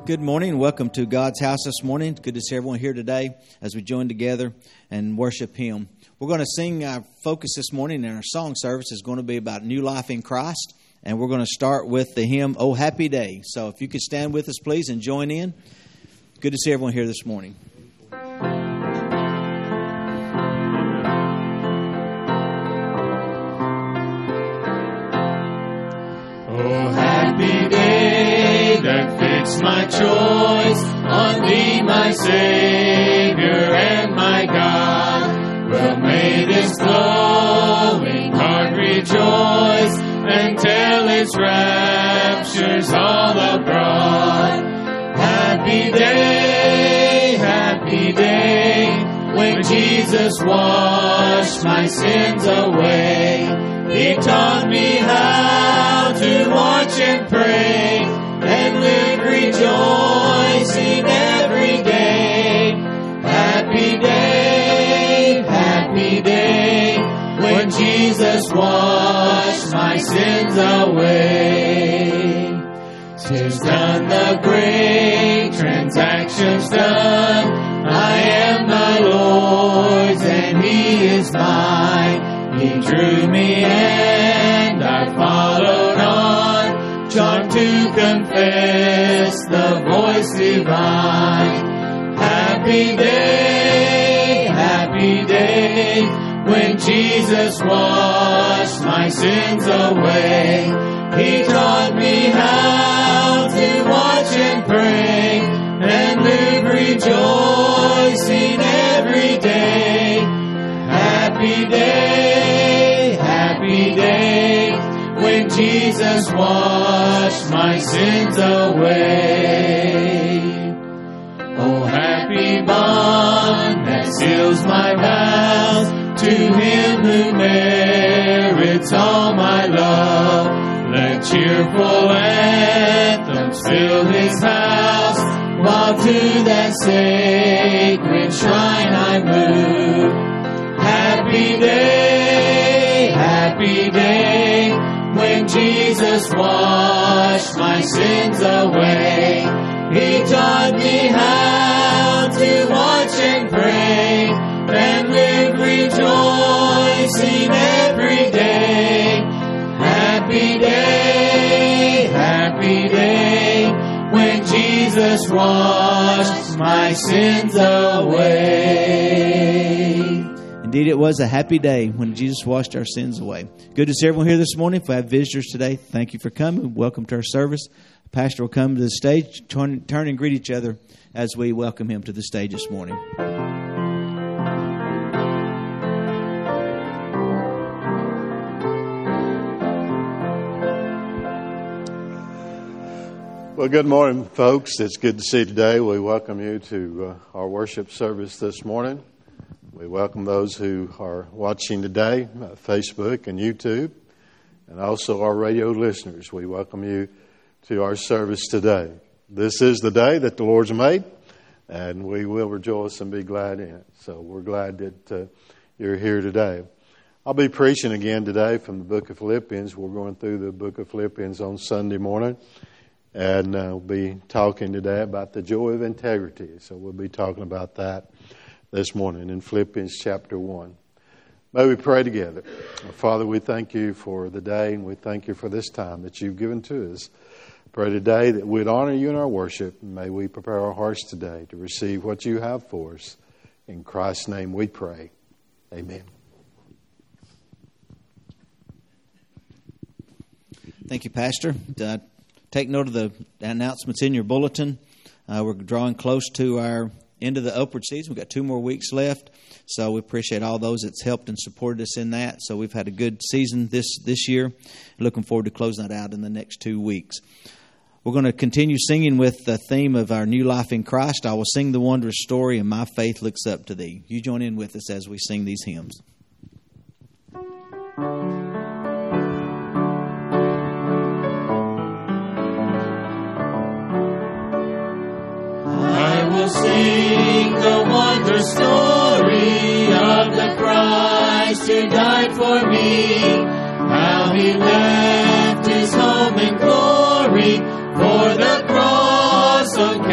Good morning. Welcome to God's house this morning. Good to see everyone here today as we join together and worship Him. We're going to sing. Our focus this morning in our song service is going to be about new life in Christ. And we're going to start with the hymn, "Oh Happy Day." So if you could stand with us, please, and join in. Good to see everyone here this morning. Oh, happy day that fixed my choice on Thee, my Savior and my God. Well, may this glowing heart rejoice and tell its raptures all abroad. Happy day, when Jesus washed my sins away. He taught me how to watch and pray and live rejoicing every day. Happy day, when Jesus washed my sins away. 'Tis done, the great transaction's done. I am the Lord's and He is mine. He drew me and I followed on, charmed to confess the voice divine. Happy day, when Jesus washed my sins away. He taught me how to watch and pray and live rejoicing every day. Happy day, when Jesus washed my sins away. Oh, happy bond that seals my vows to Him who merits all my love. Let cheerful anthems fill His house, while to that sacred shrine I move. Happy day, when Jesus washed my sins away. He taught me how to watch and pray and live rejoicing every day. Happy day, when Jesus washed my sins away. Indeed, it was a happy day when Jesus washed our sins away. Good to see everyone here this morning. If we have visitors today, thank you for coming. Welcome to our service. The pastor will come to the stage, turn and greet each other as we welcome him to the stage this morning. Well, good morning, folks. It's good to see you today. We welcome you to our worship service this morning. We welcome those who are watching today, Facebook and YouTube, and also our radio listeners. We welcome you to our service today. This is the day that the Lord's made, and we will rejoice and be glad in it. So we're glad that you're here today. I'll be preaching again today from the book of Philippians. We're going through the book of Philippians on Sunday morning, and we'll be talking today about the joy of integrity. So we'll be talking about that this morning in Philippians chapter 1. May we pray together. Father, we thank you for the day, and we thank you for this time that you've given to us. Pray today that we'd honor you in our worship, and may we prepare our hearts today to receive what you have for us. In Christ's name we pray. Amen. Thank you, Pastor. Take note of the announcements in your bulletin. We're drawing close to our end of the upward season. We've got 2 more weeks left, so we appreciate all those that's helped and supported us in that. So we've had a good season this year. Looking forward to closing that out in the next 2 weeks. We're going to continue singing with the theme of our new life in Christ. I will sing the wondrous story, and my faith looks up to Thee. You join in with us as we sing these hymns. Sing the wondrous story of the Christ who died for me, how He left His home in glory for the cross of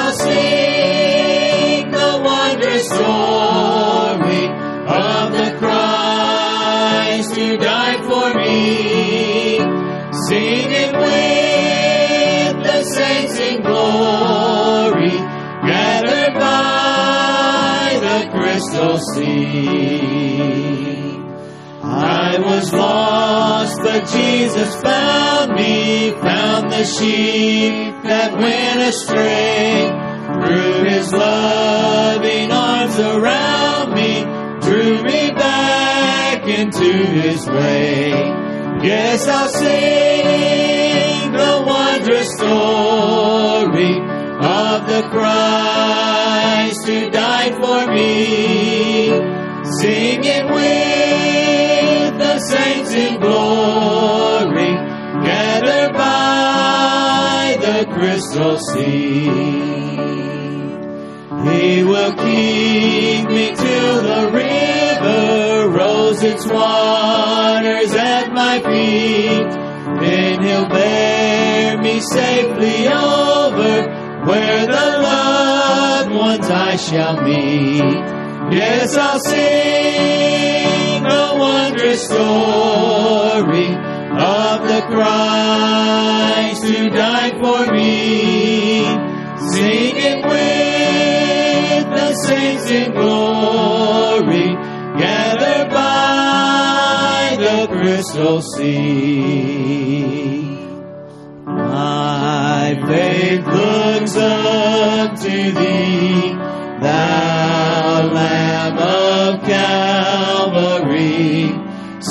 I'll sing the wondrous story of the Christ who died for me. Sing it with the saints in glory, gathered by the crystal sea. I was lost, but Jesus found me, found the sheep that went astray. Threw His loving arms around me, drew me back into His way. Yes, I'll sing the wondrous story of the Christ who died for me. Sing it with the saints in glory, gathered by the crystal sea. He will keep me till the river rolls its waters at my feet. Then He'll bear me safely over where the loved ones I shall meet. Yes, I'll sing the wondrous story of the Christ who died for me. Sing it with the saints in glory, gathered by the crystal sea. My faith looks up to Thee, Thou Lamb of Calvary,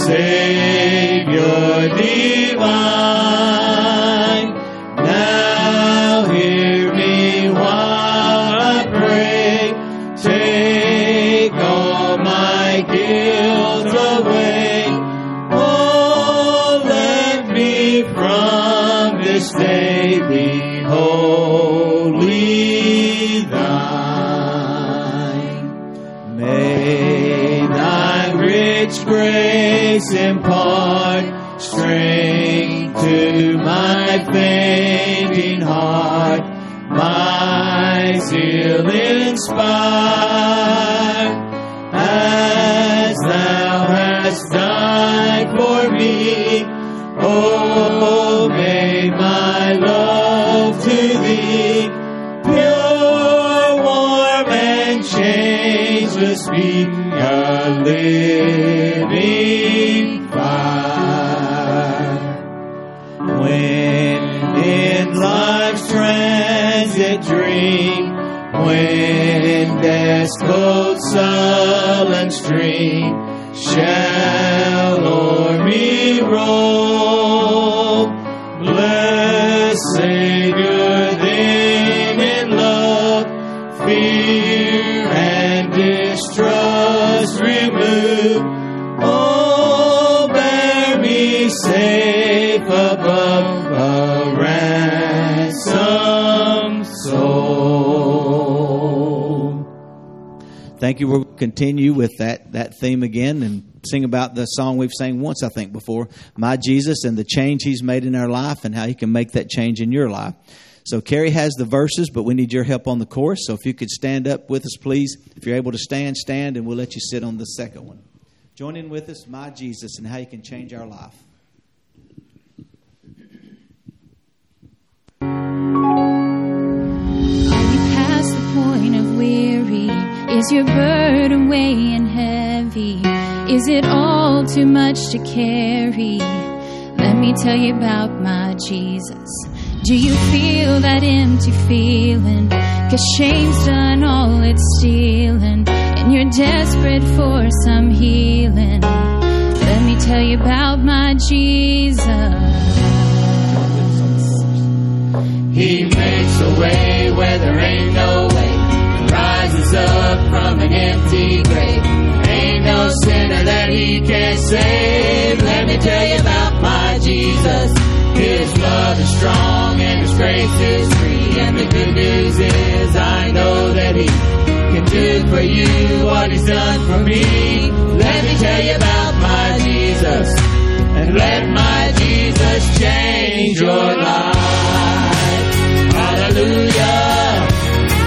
Savior divine. Now hear me while I pray. Take all my guilt away. Oh, let me from this day be wholly Thine. May Thy rich grace impart strength to my fainting heart, my zeal inspire, as Thou hast died for me. Oh, may my love to Thee, pure, warm, and changeless, be a living fire. When in life's transit dream, when death's cold sullen stream shall o'er me roll, blessed Savior, then in love, fear and distrust remove. Oh, bear me safe above a ransomed soul. Thank you. We'll continue with that theme again and sing about the song we've sang once, I think, before, My Jesus, and the change He's made in our life and how He can make that change in your life. So Carrie has the verses, but we need your help on the chorus. So if you could stand up with us, please. If you're able to stand, and we'll let you sit on the second one. Join in with us, My Jesus, and how He can change our life. Are you past the point of weary? Is your burden weighing heavy? Is it all too much to carry? Let me tell you about my Jesus. Do you feel that empty feeling? 'Cause shame's done all it's stealing, and you're desperate for some healing. Let me tell you about my Jesus. He makes a way where there ain't no way, and rises up from an empty grave. Ain't no sinner that He can't save. Let me tell you about my Jesus. His love is strong and His grace is free. And the good news is I know that He can do for you what He's done for me. Let me tell you about my Jesus, and let my Jesus change your life. Hallelujah,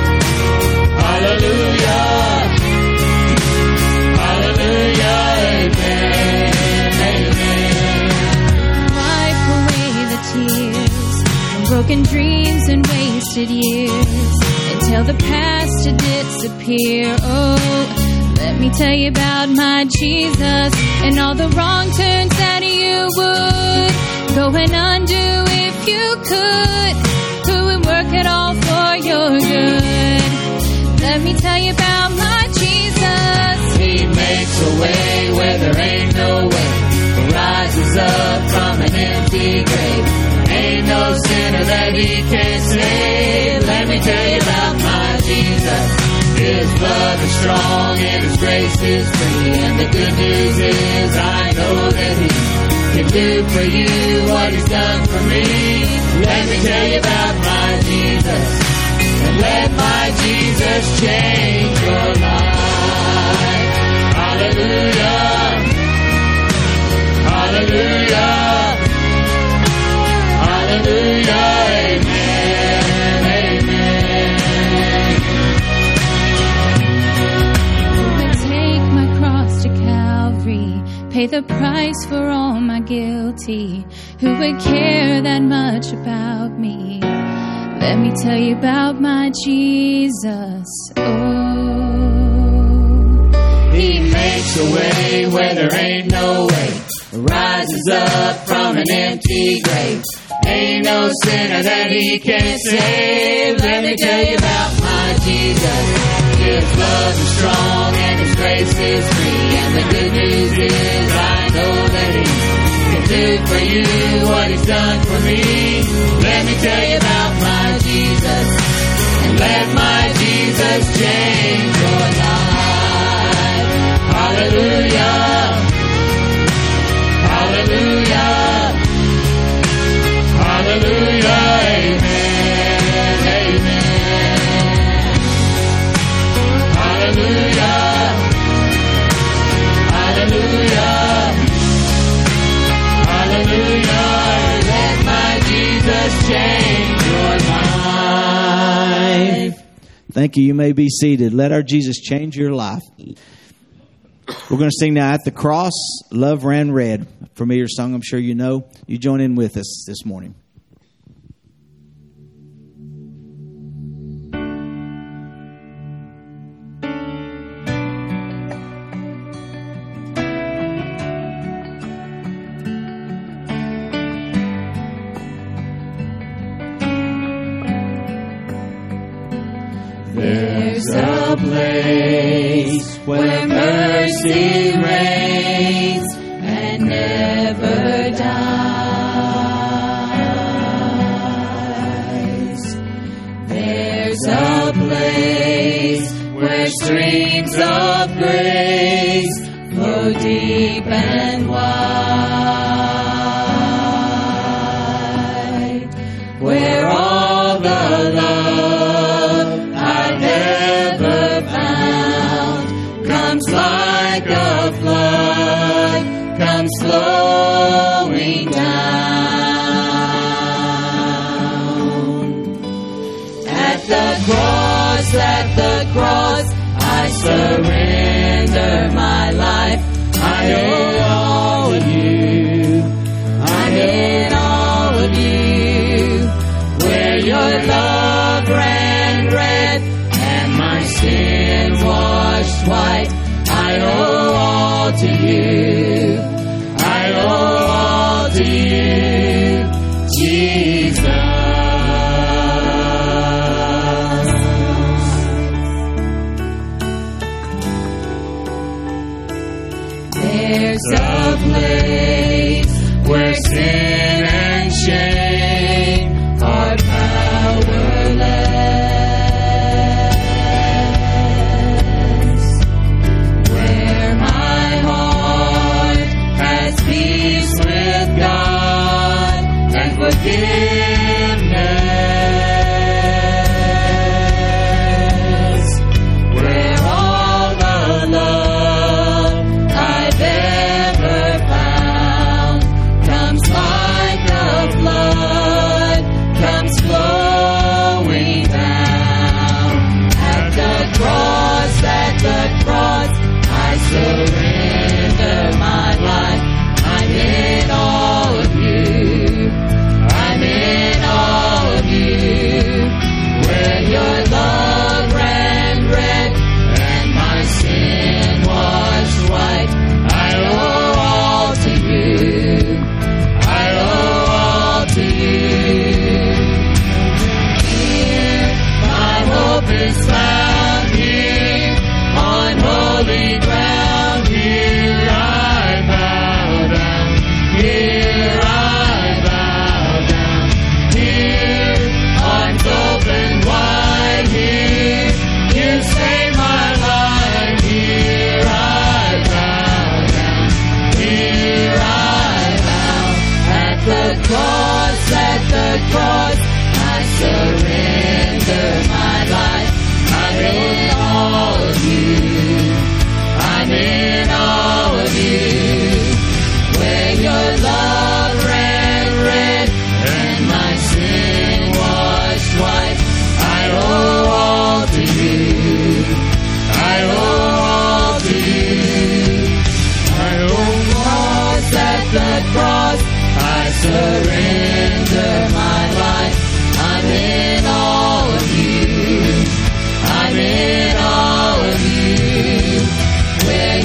broken dreams and wasted years, until the past to disappear. Oh, let me tell you about my Jesus and all the wrong turns that you would go and undo if you could. Who would work it all for your good? Let me tell you about my Jesus. He makes a way where there ain't no way. Rises up from an empty grave. Ain't no sinner that he can't save. Let me tell you about my Jesus. His blood is strong and His grace is free. And the good news is I know that He can do for you what He's done for me. Let me tell you about my Jesus. And let my Jesus change your life. Hallelujah. Hallelujah. Hallelujah. Amen. Amen. Who would take my cross to Calvary, pay the price for all my guilty? Who would care that much about me? Let me tell you about my Jesus. Oh, He makes a way where there ain't no way. Rises up from an empty grave. Ain't no sinner that He can't save. Let me tell you about my Jesus. His love is strong and His grace is free. And the good news is I know that He can do for you what He's done for me. Let me tell you about my Jesus. And let my Jesus change your life. Hallelujah. Hallelujah. Hallelujah. Amen. Amen. Hallelujah. Hallelujah. Hallelujah. Let my Jesus change your life. Thank you. You may be seated. Let our Jesus change your life. We're going to sing now, At the Cross, Love Ran Red. A familiar song, I'm sure you know. You join in with us this morning. There's a place where mercy reigns and never dies. There's a place where streams of grace flow deep and wide, where all the love I've ever found comes like a flood, comes flowing down. At the cross, I surrender my life. I owe all of you. I'm in all of you. Where your love ran red and my sins washed white, I owe all to you. I owe all to you, Jesus. There's a place where sin and shame are powerless, where my heart has peace with God and forgiveness, where all the love I've ever found comes like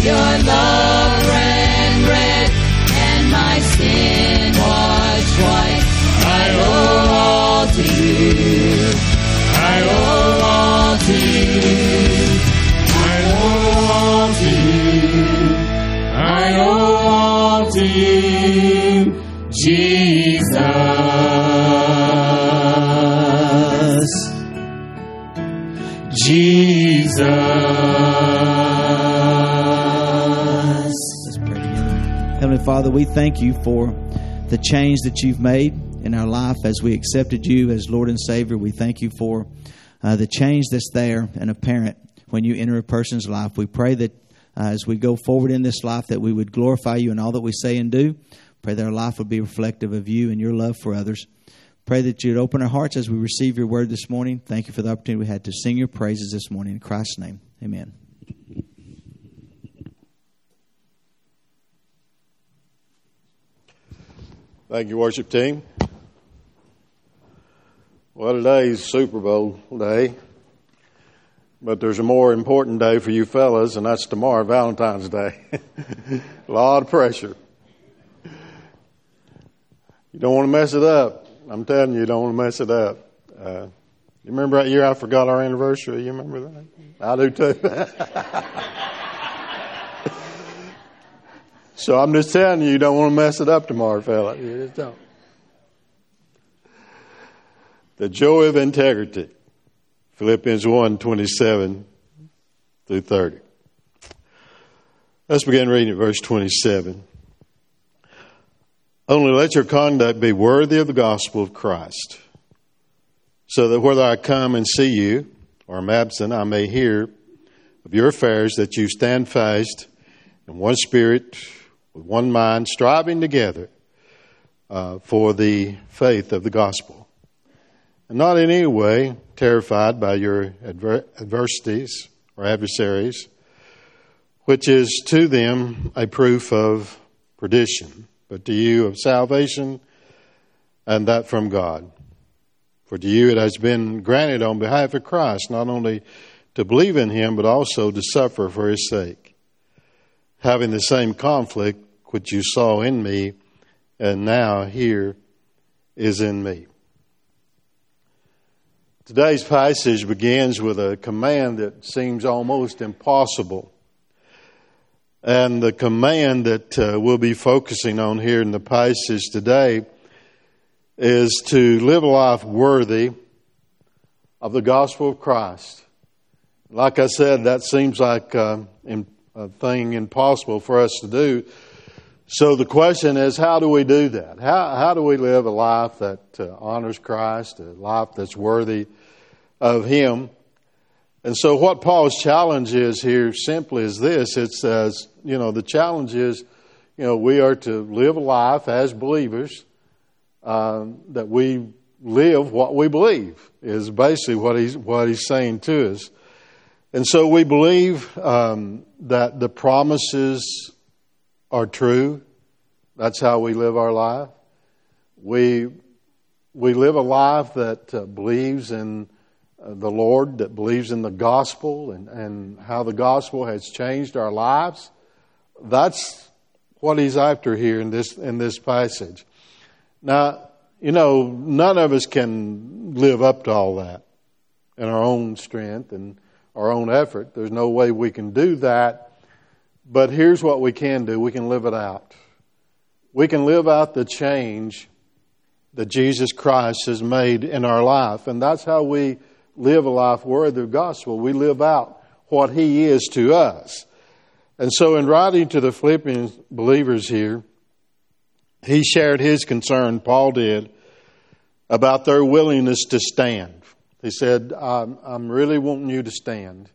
Your love ran red, and my skin was white. I owe all to you. I owe all to you. I owe all to you. I owe all to you, Jesus. Jesus. Let's pray together. Heavenly Father, we thank you for the change that you've made in our life as we accepted you as Lord and Savior. We thank you for the change that's there and apparent when you enter a person's life. We pray that as we go forward in this life that we would glorify you in all that we say and do. Pray that our life would be reflective of you and your love for others. Pray that you'd open our hearts as we receive your word this morning. Thank you for the opportunity we had to sing your praises this morning. In Christ's name, amen. Thank you, worship team. Well, today's Super Bowl day, but there's a more important day for you fellas, and that's tomorrow, Valentine's Day. A lot of pressure. You don't want to mess it up. I'm telling you, you don't want to mess it up. You remember that year I forgot our anniversary? You remember that? I do too. So I'm just telling you, you don't want to mess it up tomorrow, fella. You just don't. The joy of integrity. Philippians 1:27 through 30. Let's begin reading at verse 27. Only let your conduct be worthy of the gospel of Christ, so that whether I come and see you or am absent, I may hear of your affairs, that you stand fast in one spirit, with one mind, striving together for the faith of the gospel, and not in any way terrified by your adversities or adversaries, which is to them a proof of perdition, but to you of salvation, and that from God. For to you it has been granted on behalf of Christ not only to believe in him, but also to suffer for his sake, having the same conflict which you saw in me, and now here is in me. Today's passage begins with a command that seems almost impossible. And the command that we'll be focusing on here in the passage today is to live a life worthy of the gospel of Christ. Like I said, that seems like a thing impossible for us to do. So the question is, how do we do that? How do we live a life that honors Christ, a life that's worthy of him? And so what Paul's challenge is here simply is this. It says, the challenge is, we are to live a life as believers, that we live what we believe, is basically what he's saying to us. And so we believe that the promises are true. That's how we live our life. We live a life that believes in the Lord, that believes in the gospel and how the gospel has changed our lives. That's what he's after here in this passage. Now, none of us can live up to all that in our own strength and our own effort. There's no way we can do that. But here's what we can do. We can live it out. We can live out the change that Jesus Christ has made in our life. And that's how we live a life worthy of the gospel. We live out what he is to us. And so in writing to the Philippian believers here, he shared his concern, Paul did, about their willingness to stand. He said, I'm really wanting you to stand.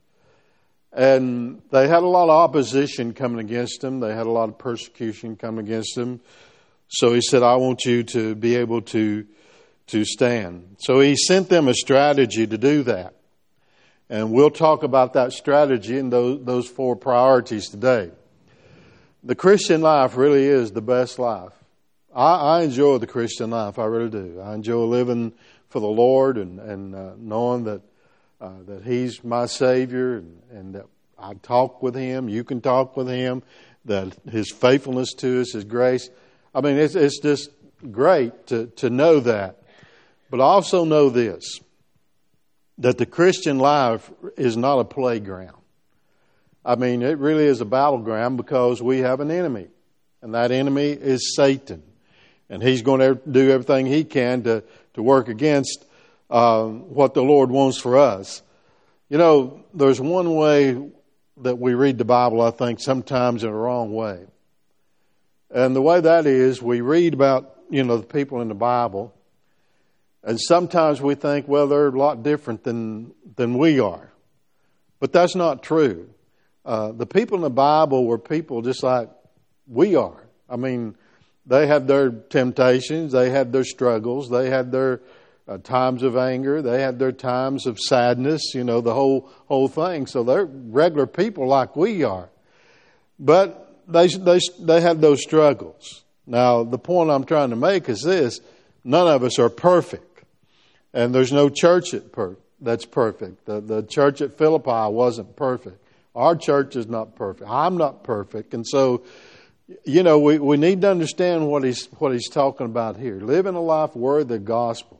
And they had a lot of opposition coming against them. They had a lot of persecution coming against them. So he said, I want you to be able to stand. So he sent them a strategy to do that. And we'll talk about that strategy and those four priorities today. The Christian life really is the best life. I enjoy the Christian life. I really do. I enjoy living for the Lord and knowing that he's my Savior and that I talk with Him. You can talk with Him. That His faithfulness to us, His grace. I mean, it's just great to know that. But I also know this, that the Christian life is not a playground. I mean, it really is a battleground because we have an enemy. And that enemy is Satan. And he's going to do everything he can to work against what the Lord wants for us. You know, there's one way that we read the Bible, I think, sometimes in a wrong way. And the way that is, we read about, you know, the people in the Bible, and sometimes we think, well, they're a lot different than we are. But that's not true. The people in the Bible were people just like we are. I mean, they had their temptations, they had their struggles, they had their times of anger, they had their times of sadness, you know, the whole thing. So they're regular people like we are. But they had those struggles. Now, the point I'm trying to make is this: none of us are perfect. And there's no church that's perfect. The church at Philippi wasn't perfect. Our church is not perfect. I'm not perfect. And so, you know, we need to understand what he's talking about here. Living a life worthy of the gospel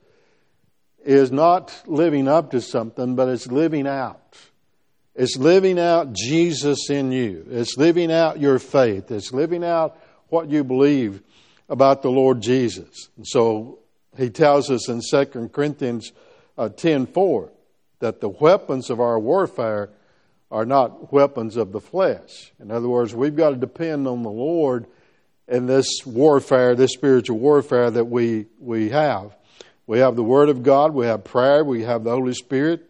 is not living up to something, but it's living out. It's living out Jesus in you. It's living out your faith. It's living out what you believe about the Lord Jesus. And so he tells us in 2 Corinthians 10:4 that the weapons of our warfare are not weapons of the flesh. In other words, we've got to depend on the Lord in this warfare, this spiritual warfare that we have. We have the Word of God, we have prayer, we have the Holy Spirit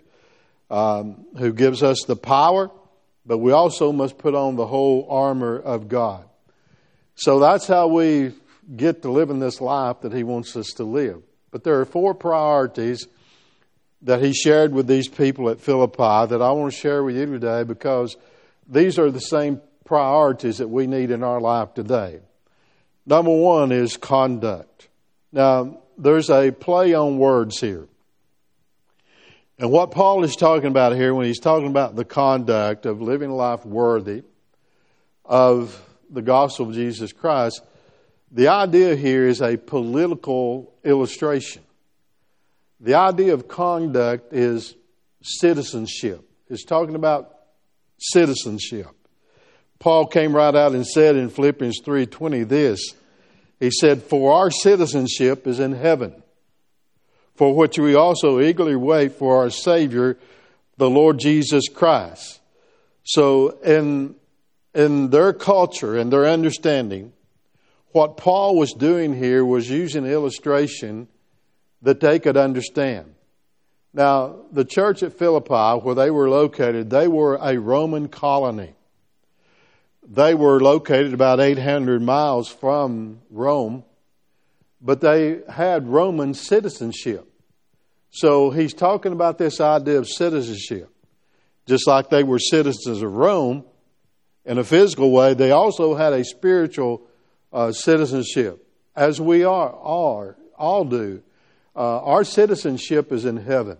who gives us the power, but we also must put on the whole armor of God. So that's how we get to live in this life that He wants us to live. But there are 4 priorities that he shared with these people at Philippi that I want to share with you today, because these are the same priorities that we need in our life today. Number 1 is conduct. Now, there's a play on words here. And what Paul is talking about here when he's talking about the conduct of living a life worthy of the gospel of Jesus Christ, the idea here is a political illustration. The idea of conduct is citizenship. It's talking about citizenship. Paul came right out and said in Philippians 3:20 this. He said, "For our citizenship is in heaven, for which we also eagerly wait for our Savior, the Lord Jesus Christ." So in their culture and their understanding, what Paul was doing here was using illustration that they could understand. Now, the church at Philippi, where they were located, they were a Roman colony. They were located about 800 miles from Rome, but they had Roman citizenship. So he's talking about this idea of citizenship. Just like they were citizens of Rome, in a physical way, they also had a spiritual citizenship, as we all do. Our citizenship is in heaven.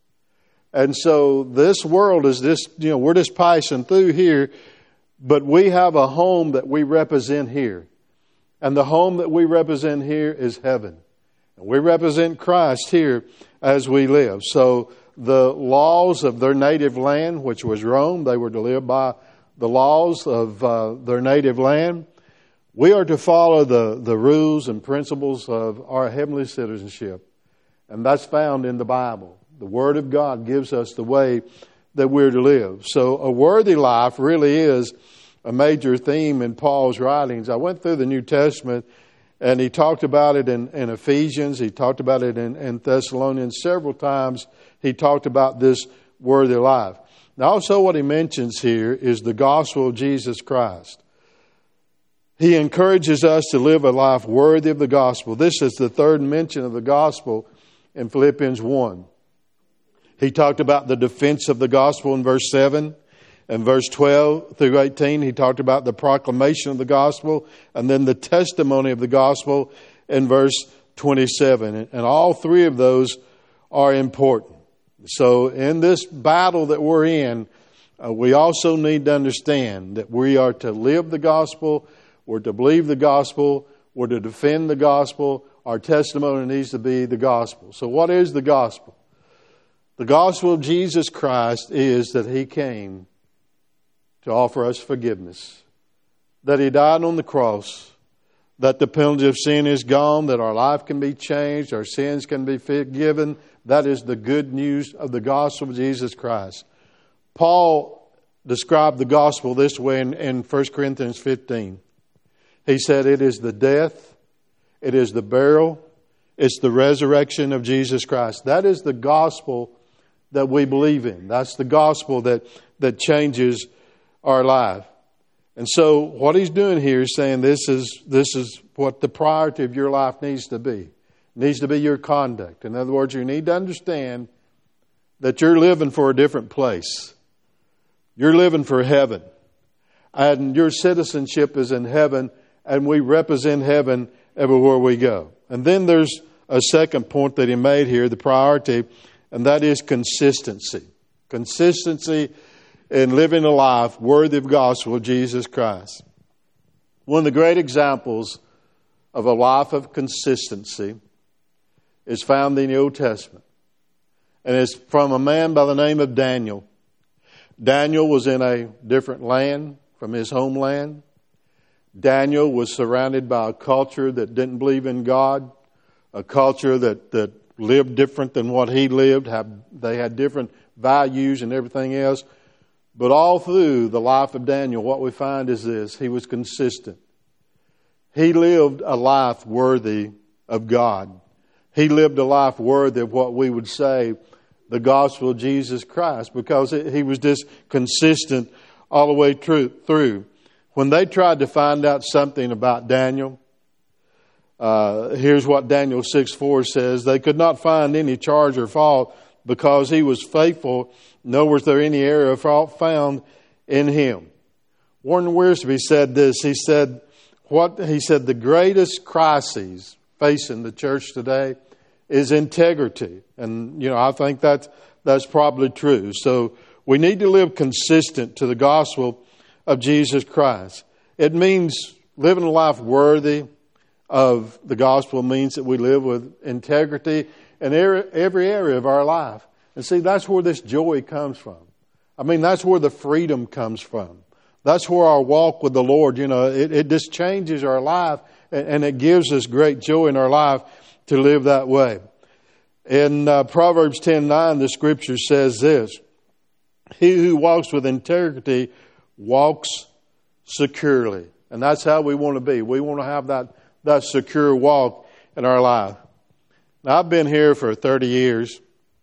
And so this world is just, we're just passing through here, but we have a home that we represent here. And the home that we represent here is heaven. And we represent Christ here as we live. So the laws of their native land, which was Rome, they were to live by the laws of their native land. We are to follow the rules and principles of our heavenly citizenship. And that's found in the Bible. The Word of God gives us the way that we're to live. So a worthy life really is a major theme in Paul's writings. I went through the New Testament, and he talked about it in Ephesians. He talked about it in Thessalonians. Several times he talked about this worthy life. Now also what he mentions here is the gospel of Jesus Christ. He encourages us to live a life worthy of the gospel. This is the third mention of the gospel in Philippians 1. He talked about the defense of the gospel in verse 7. And verse 12 through 18, he talked about the proclamation of the gospel and then the testimony of the gospel in verse 27. And all 3 of those are important. So in this battle that we're in, we also need to understand that we are to live the gospel, we're to believe the gospel, we're to defend the gospel. Our testimony needs to be the gospel. So what is the gospel? The gospel of Jesus Christ is that He came to offer us forgiveness, that He died on the cross, that the penalty of sin is gone, that our life can be changed, our sins can be forgiven. That is the good news of the gospel of Jesus Christ. Paul described the gospel this way in 1 Corinthians 15. He said, it is the death, it is the burial, it's the resurrection of Jesus Christ. That is the gospel that we believe in. That's the gospel that changes our life. And so what he's doing here is saying this is what the priority of your life needs to be. It needs to be your conduct. In other words, you need to understand that you're living for a different place. You're living for heaven. And your citizenship is in heaven, and we represent heaven everywhere we go. And then there's a second point that he made here, the priority, and that is consistency. Consistency in living a life worthy of the gospel of Jesus Christ. One of the great examples of a life of consistency is found in the Old Testament. And it's from a man by the name of Daniel. Daniel was in a different land from his homeland. Daniel was surrounded by a culture that didn't believe in God, a culture that lived different than what he lived. They had different values and everything else. But all through the life of Daniel, what we find is this: he was consistent. He lived a life worthy of God. He lived a life worthy of what we would say the gospel of Jesus Christ, because he was just consistent all the way through. When they tried to find out something about Daniel, here's what Daniel 6:4 says: they could not find any charge or fault because he was faithful, nor was there any area of fault found in him. Warren Wiersbe said this. He said the greatest crises facing the church today is integrity. And, I think that's probably true. So we need to live consistent to the gospel of Jesus Christ. It means living a life worthy of the gospel means that we live with integrity in every area of our life. And see, that's where this joy comes from. I mean, that's where the freedom comes from. That's where our walk with the Lord, it just changes our life, and it gives us great joy in our life to live that way. In Proverbs 10:9, the scripture says this: he who walks with integrity walks securely. And that's how we want to be. We want to have that secure walk in our life. Now, I've been here for 30 years.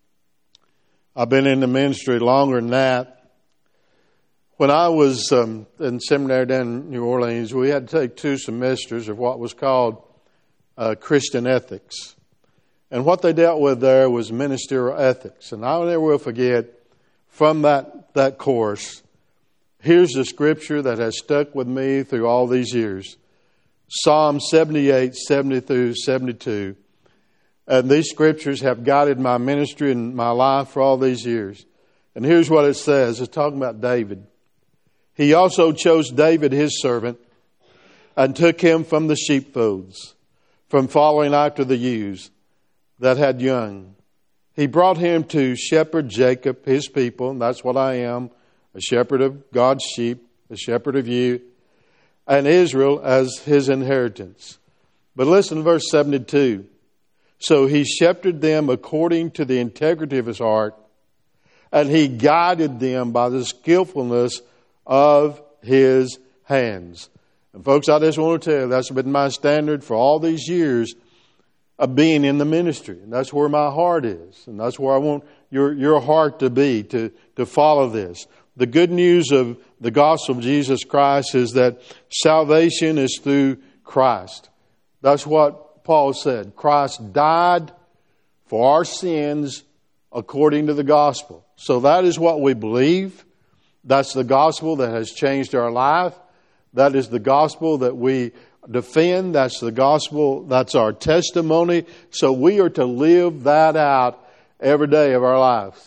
I've been in the ministry longer than that. When I was in seminary down in New Orleans, we had to take 2 semesters of what was called Christian ethics. And what they dealt with there was ministerial ethics. And I never will forget, from that course, here's the scripture that has stuck with me through all these years. Psalm 78, 70 through 72. And these scriptures have guided my ministry and my life for all these years. And here's what it says. It's talking about David. He also chose David, his servant, and took him from the sheepfolds, from following after the ewes that had young. He brought him to shepherd Jacob, his people, and that's what I am, a shepherd of God's sheep, a shepherd of you, and Israel as his inheritance. But listen to verse 72. So he shepherded them according to the integrity of his heart, and he guided them by the skillfulness of his hands. And folks, I just want to tell you, that's been my standard for all these years of being in the ministry. And that's where my heart is. And that's where I want your heart to be, to follow this. The good news of the gospel of Jesus Christ is that salvation is through Christ. That's what Paul said. Christ died for our sins according to the gospel. So that is what we believe. That's the gospel that has changed our life. That is the gospel that we defend. That's the gospel. That's our testimony. So we are to live that out every day of our lives.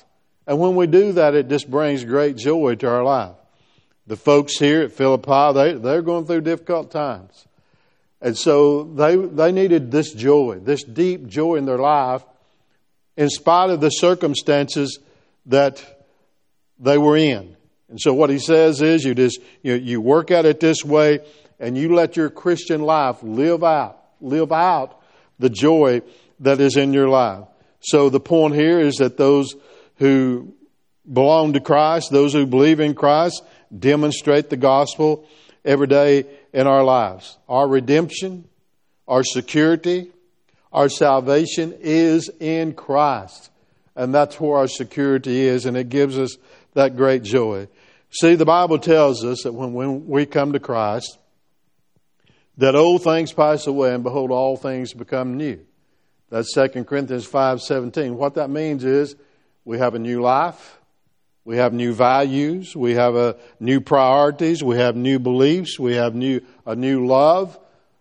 And when we do that, it just brings great joy to our life. The folks here at Philippi, they're going through difficult times. And so they needed this joy, this deep joy in their life, in spite of the circumstances that they were in. And so what he says is you work at it this way, and you let your Christian life live out the joy that is in your life. So the point here is that those who belong to Christ, those who believe in Christ, demonstrate the gospel every day in our lives. Our redemption, our security, our salvation is in Christ. And that's where our security is, and it gives us that great joy. See, the Bible tells us that when we come to Christ, that old things pass away, and behold, all things become new. That's 2 Corinthians 5:17. What that means is we have a new life, we have new values, we have new priorities, we have new beliefs, we have a new love.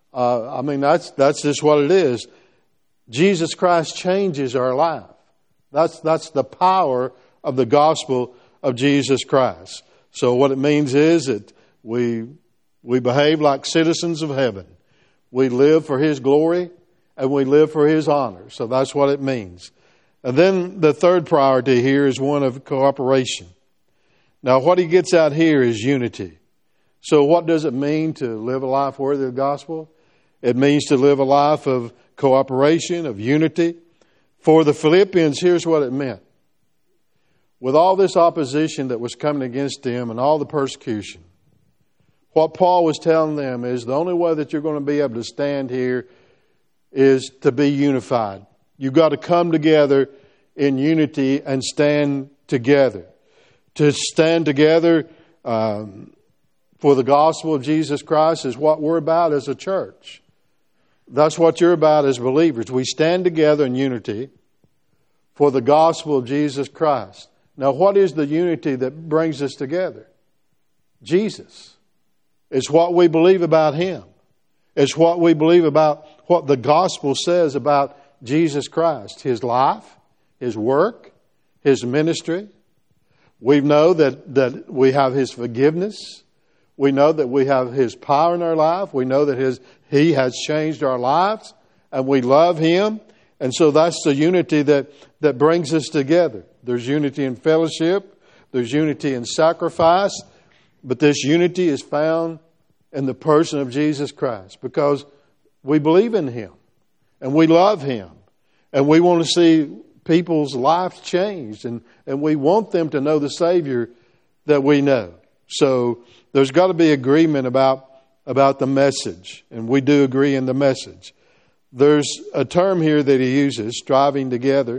That's just what it is. Jesus Christ changes our life. That's the power of the gospel of Jesus Christ. So what it means is that we behave like citizens of heaven. We live for His glory and we live for His honor. So that's what it means. And then the third priority here is one of cooperation. Now what he gets out here is unity. So what does it mean to live a life worthy of the gospel? It means to live a life of cooperation, of unity. For the Philippians, here's what it meant. With all this opposition that was coming against them and all the persecution, what Paul was telling them is the only way that you're going to be able to stand here is to be unified. You've got to come together in unity and stand together. To stand together for the gospel of Jesus Christ is what we're about as a church. That's what you're about as believers. We stand together in unity for the gospel of Jesus Christ. Now, what is the unity that brings us together? Jesus. It's what we believe about Him. It's what we believe about what the gospel says about Jesus Christ. His life, His work, His ministry. We know that we have His forgiveness. We know that we have His power in our life. We know that He has changed our lives and we love Him. And so that's the unity that brings us together. There's unity in fellowship. There's unity in sacrifice. But this unity is found in the person of Jesus Christ because we believe in Him and we love Him and we want to see people's lives changed and we want them to know the Savior that we know. So there's got to be agreement about the message, and we do agree in the message. There's a term here that he uses, striving together.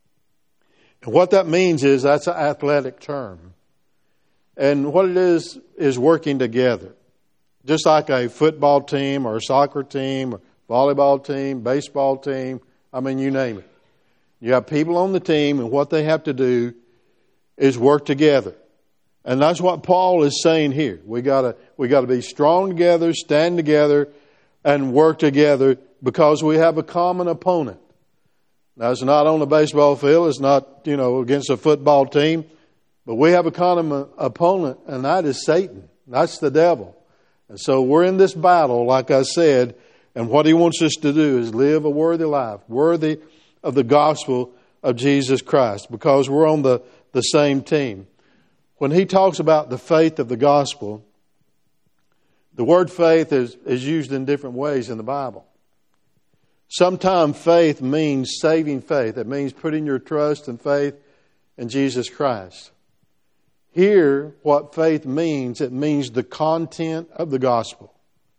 And what that means is that's an athletic term. And what it is working together. Just like a football team or a soccer team or volleyball team, baseball team, you name it. You have people on the team and what they have to do is work together. And that's what Paul is saying here. We got to be strong together, stand together, and work together because we have a common opponent. Now, it's not on the baseball field. It's not, against a football team. But we have a common opponent, and that is Satan. That's the devil. And so we're in this battle, like I said, and what he wants us to do is live a worthy life, worthy of the gospel of Jesus Christ, because we're on the same team. When he talks about the faith of the gospel, the word faith is used in different ways in the Bible. Sometimes faith means saving faith. It means putting your trust and faith in Jesus Christ. Here, what faith means, it means the content of the gospel.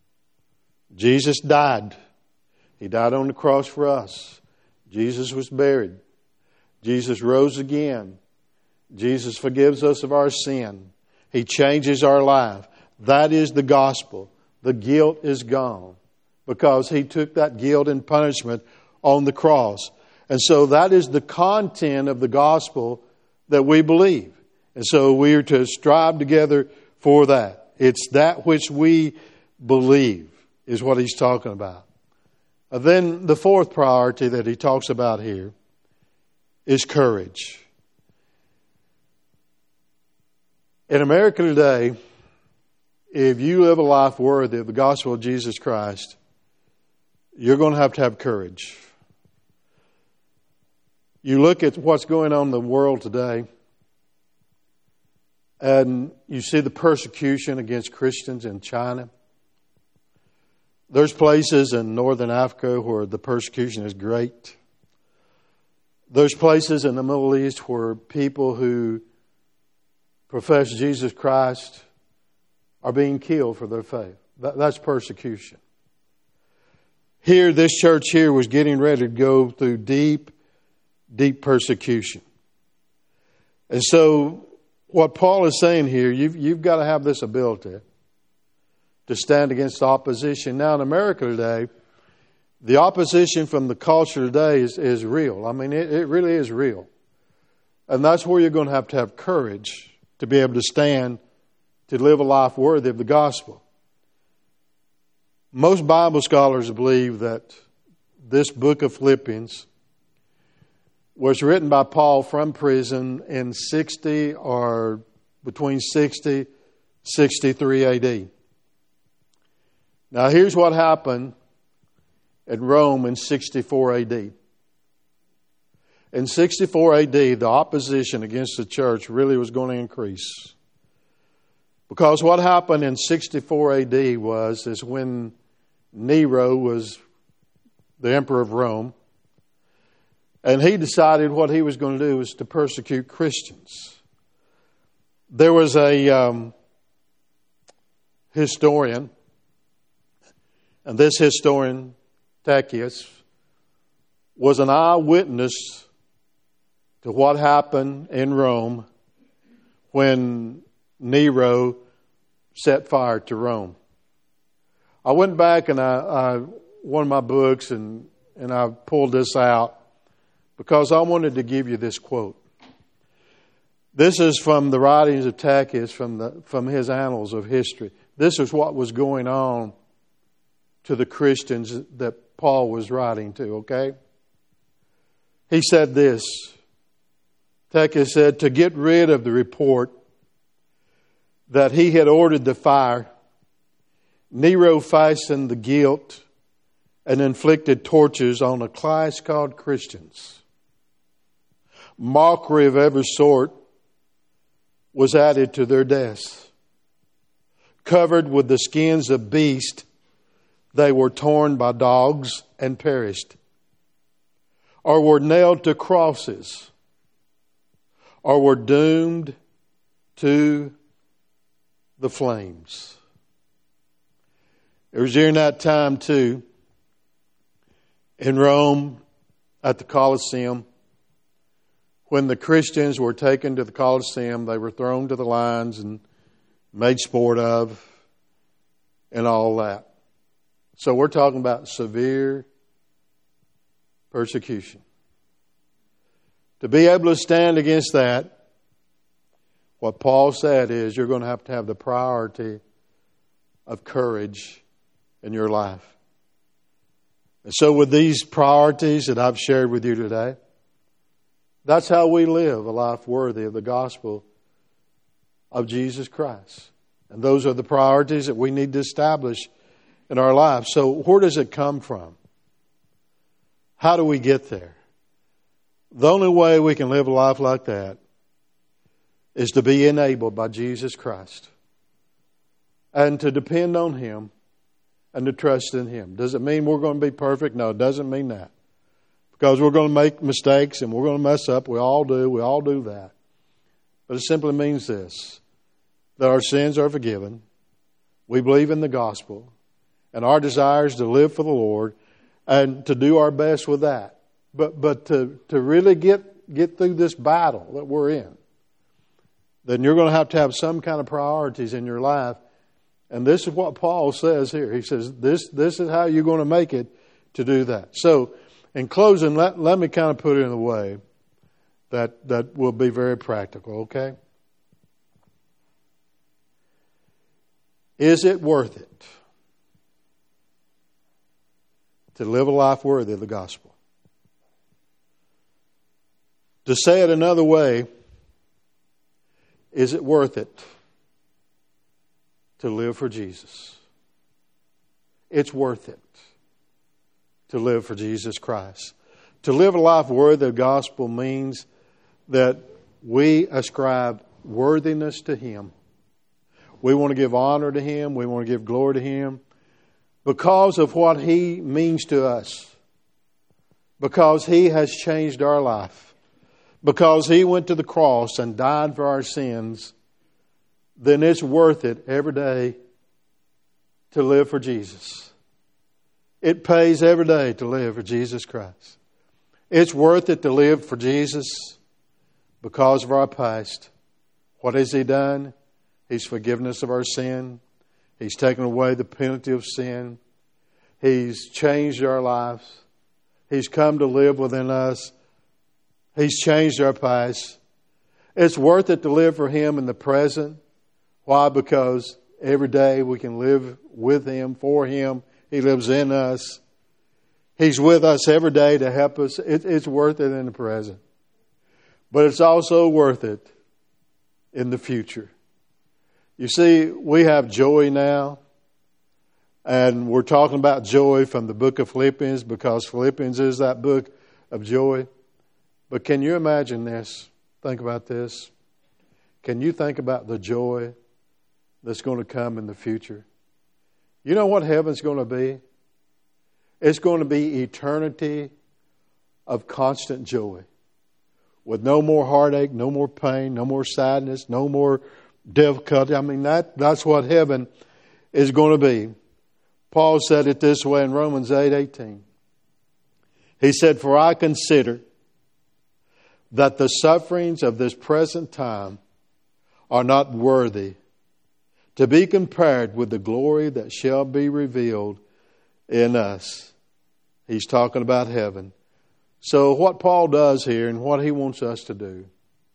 Jesus died. He died on the cross for us. Jesus was buried. Jesus rose again. Jesus forgives us of our sin. He changes our life. That is the gospel. The guilt is gone because He took that guilt and punishment on the cross. And so that is the content of the gospel that we believe. And so we are to strive together for that. It's that which we believe is what he's talking about. And then the fourth priority that he talks about here is courage. In America today, if you live a life worthy of the gospel of Jesus Christ, you're going to have courage. You look at what's going on in the world today, and you see the persecution against Christians in China. There's places in northern Africa where the persecution is great. There's places in the Middle East where people who profess Jesus Christ are being killed for their faith. That's persecution. Here, this church here was getting ready to go through deep persecution. And so, what Paul is saying here, you've got to have this ability to stand against opposition. Now, in America today, the opposition from the culture today is real. I mean, it really is real. And that's where you're going to have courage to be able to stand, to live a life worthy of the gospel. Most Bible scholars believe that this book of Philippians was written by Paul from prison in 60 or between 60 63 AD. Now here's what happened in Rome in 64 AD. In 64 AD, the opposition against the church really was going to increase. Because what happened in 64 AD is when Nero was the emperor of Rome, and he decided what he was going to do was to persecute Christians. There was a historian, and this historian, Tacitus, was an eyewitness to what happened in Rome when Nero set fire to Rome. I went back and I one of my books and I pulled this out because I wanted to give you this quote. This is from the writings of Tacitus from his annals of history. This is what was going on to the Christians that Paul was writing to, okay? He said this. Tacitus said, to get rid of the report that he had ordered the fire, Nero fastened the guilt and inflicted tortures on a class called Christians. Mockery of every sort was added to their deaths. Covered with the skins of beasts, they were torn by dogs and perished, or were nailed to crosses, or were doomed to the flames. It was during that time, too, in Rome at the Colosseum, when the Christians were taken to the Colosseum, they were thrown to the lions and made sport of and all that. So we're talking about severe persecution. To be able to stand against that, what Paul said is you're going to have the priority of courage in your life. And so with these priorities that I've shared with you today, that's how we live a life worthy of the gospel of Jesus Christ. And those are the priorities that we need to establish in our lives. So where does it come from? How do we get there? The only way we can live a life like that is to be enabled by Jesus Christ and to depend on Him and to trust in Him. Does it mean we're going to be perfect? No, it doesn't mean that. Because we're going to make mistakes and we're going to mess up. We all do. We all do that. But it simply means this, that our sins are forgiven. We believe in the gospel. And our desire is to live for the Lord and to do our best with that. But to really get through this battle that we're in, then you're going to have some kind of priorities in your life. And this is what Paul says here. He says, this is how you're going to make it to do that. So, in closing, let me kind of put it in a way that will be very practical, okay? Is it worth it to live a life worthy of the gospel? To say it another way, is it worth it to live for Jesus. It's worth it to live for Jesus Christ. To live a life worthy of the gospel means that we ascribe worthiness to Him. We want to give honor to Him. We want to give glory to Him because of what He means to us. Because He has changed our life. Because He went to the cross and died for our sins. Then it's worth it every day to live for Jesus. It pays every day to live for Jesus Christ. It's worth it to live for Jesus because of our past. What has He done? He's forgiven us of our sin. He's taken away the penalty of sin. He's changed our lives. He's come to live within us. He's changed our past. It's worth it to live for Him in the present. Why? Because every day we can live with Him, for Him. He lives in us. He's with us every day to help us. It's worth it in the present. But it's also worth it in the future. You see, we have joy now. And we're talking about joy from the book of Philippians because Philippians is that book of joy. But can you imagine this? Think about this. Can you think about the joy that's going to come in the future? You know what heaven's going to be? It's going to be eternity of constant joy. With no more heartache, no more pain, no more sadness, no more difficulty. I mean, that's what heaven is going to be. Paul said it this way in Romans 8:18. He said, "For I consider that the sufferings of this present time are not worthy to be compared with the glory that shall be revealed in us." He's talking about heaven. So what Paul does here and what he wants us to do,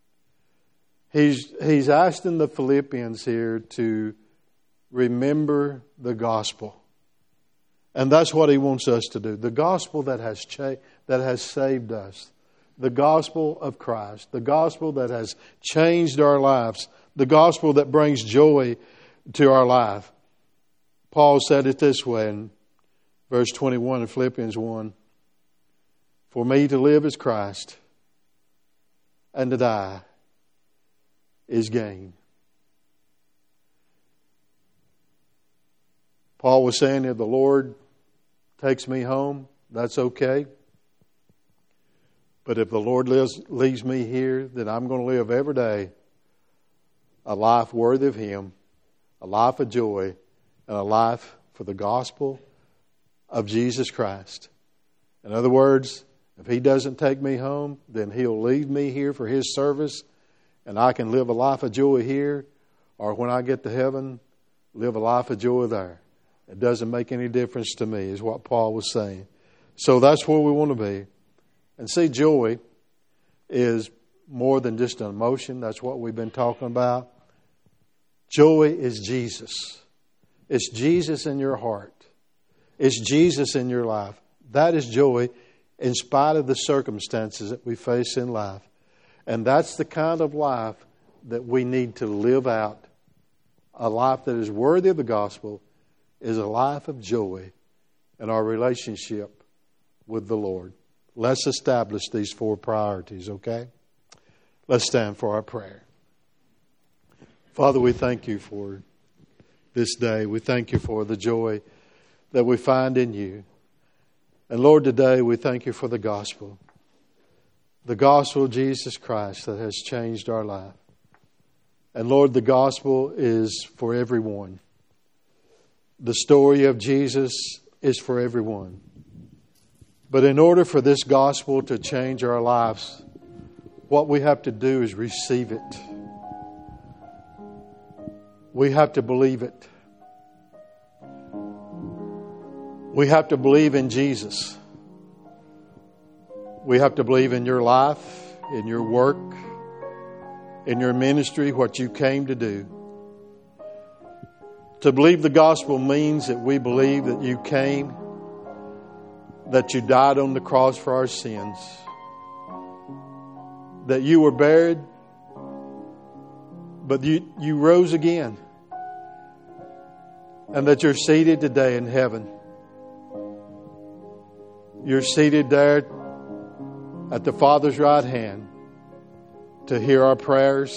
he's asking the Philippians here to remember the gospel. And that's what he wants us to do. The gospel that has saved us. The gospel of Christ. The gospel that has changed our lives. The gospel that brings joy to our life. Paul said it this way in verse 21 of Philippians 1. "For me to live is Christ, and to die is gain." Paul was saying, if the Lord takes me home, that's okay. But if the Lord leaves me here, then I'm going to live every day a life worthy of Him, a life of joy, and a life for the gospel of Jesus Christ. In other words, if He doesn't take me home, then He'll leave me here for His service, and I can live a life of joy here, or when I get to heaven, live a life of joy there. It doesn't make any difference to me, is what Paul was saying. So that's where we want to be. And see, joy is more than just an emotion. That's what we've been talking about. Joy is Jesus. It's Jesus in your heart. It's Jesus in your life. That is joy in spite of the circumstances that we face in life. And that's the kind of life that we need to live out. A life that is worthy of the gospel is a life of joy in our relationship with the Lord. Let's establish these 4 priorities, okay? Let's stand for our prayer. Father, we thank You for this day. We thank You for the joy that we find in You. And Lord, today we thank You for the gospel. The gospel of Jesus Christ that has changed our life. And Lord, the gospel is for everyone. The story of Jesus is for everyone. But in order for this gospel to change our lives, what we have to do is receive it. We have to believe it. We have to believe in Jesus. We have to believe in Your life, in Your work, in Your ministry, what You came to do. To believe the gospel means that we believe that You came, that You died on the cross for our sins, that You were buried, but you rose again. and that you're seated today in heaven. You're seated there at the Father's right hand to hear our prayers,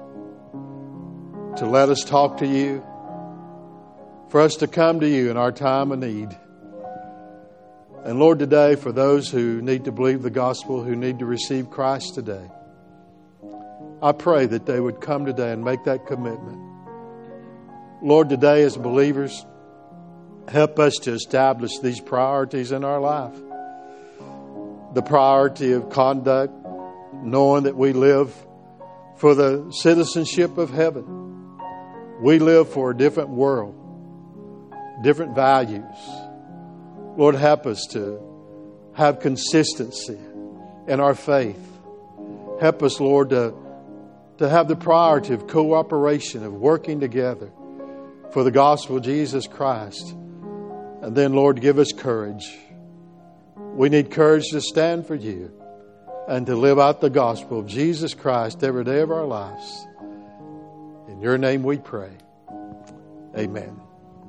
to let us talk to you, for us to come to you in our time of need. And Lord, today, for those who need to believe the gospel, who need to receive Christ today, I pray that they would come today and make that commitment. Lord, today as believers, help us to establish these priorities in our life. The priority of conduct, knowing that we live for the citizenship of heaven. We live for a different world, different values. Lord, help us to have consistency in our faith. Help us, Lord, to have the priority of cooperation, of working together for the gospel of Jesus Christ. And then, Lord, give us courage. We need courage to stand for you and to live out the gospel of Jesus Christ every day of our lives. In your name we pray. Amen.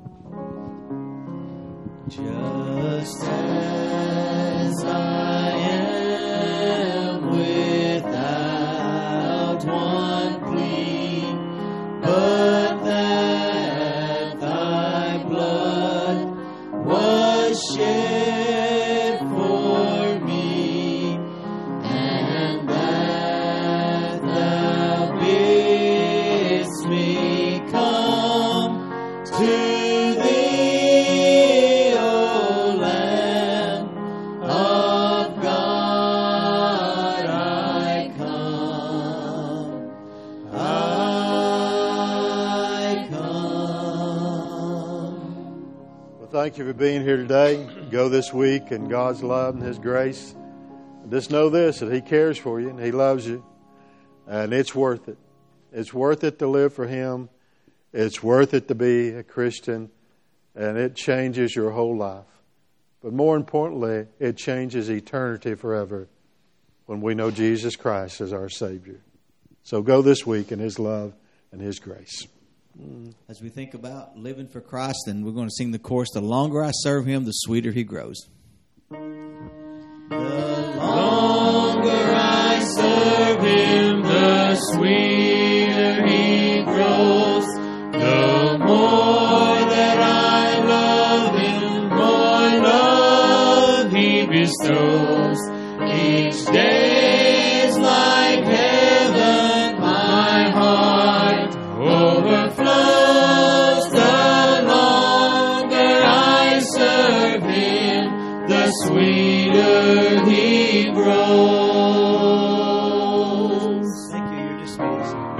Just as I am without one plea, but that thy blood was shed for me, and that thou bidst me come to thank you for being here today. Go this week in God's love and His grace. Just know this, that He cares for you and He loves you. And it's worth it. It's worth it to live for Him. It's worth it to be a Christian. And it changes your whole life. But more importantly, it changes eternity forever when we know Jesus Christ as our Savior. So go this week in His love and His grace. As we think about living for Christ, and we're going to sing the chorus, the longer I serve Him, the sweeter He grows. The longer I serve Him, the sweeter He grows. The more that I love Him, more love He bestows. Each day is like heaven, my heart overflows. The longer I serve Him, the sweeter He grows. Thank you. You're dismissed.